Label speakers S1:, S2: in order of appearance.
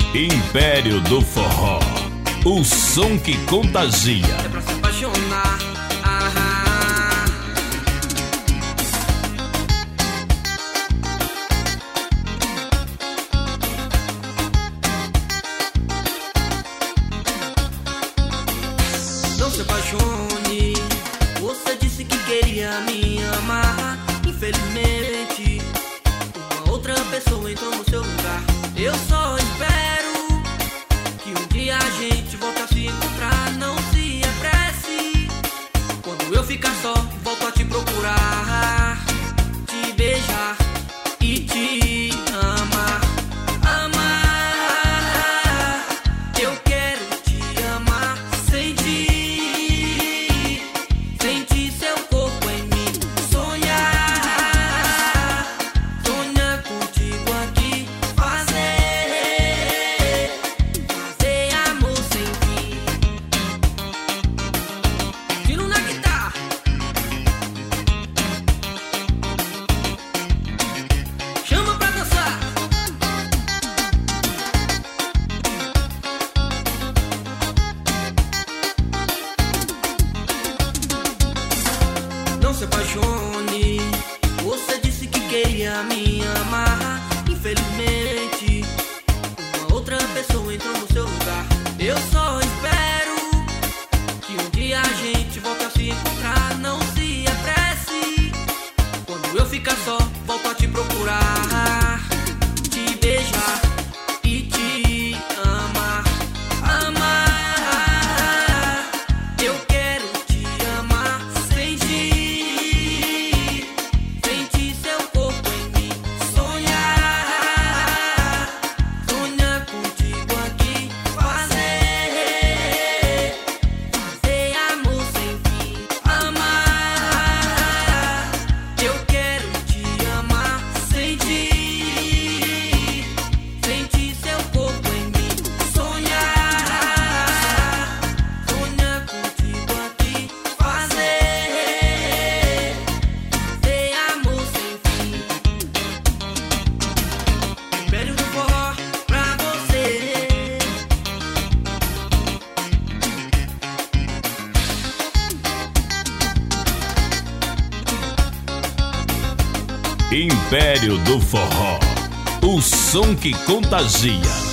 S1: Império do Forró, o som que contagia.
S2: É pra se apaixonar. Não se apaixone. Você disse que queria me amar. Infelizmente, uma outra pessoa entrou no seu lugar. Eu só espero que um dia a gente volte a se encontrar. Não se apresse. Quando eu ficar só, volto a te procurar, te beijar e te amar. Amar, eu quero te amar. Sentir, sentir seu corpo em mim. Sonhar, sonhar contigo aqui. Fazer amor sem fim. Tiro na guitarra. Chama pra dançar. Não se apaixone. Você disse que queria me amar. Infelizmente, uma outra pessoa entrou no seu lugar. Eu só espero que um dia a gente volte a se encontrar. Não se apresse. Quando eu ficar só, volto a te procurar, te beijar e te amar. Amar, eu quero te amar. Sentir, sentir seu corpo em mim. Sonhar, sonhar contigo aqui. Fazer amor sem fim. Amar, eu quero te amar. Sentir, sentir seu corpo em mim. Sonhar, sonhar contigo aqui. Fazer amor sem fim. Império do Forró pra você.
S1: Império do Forró, o som que contagia.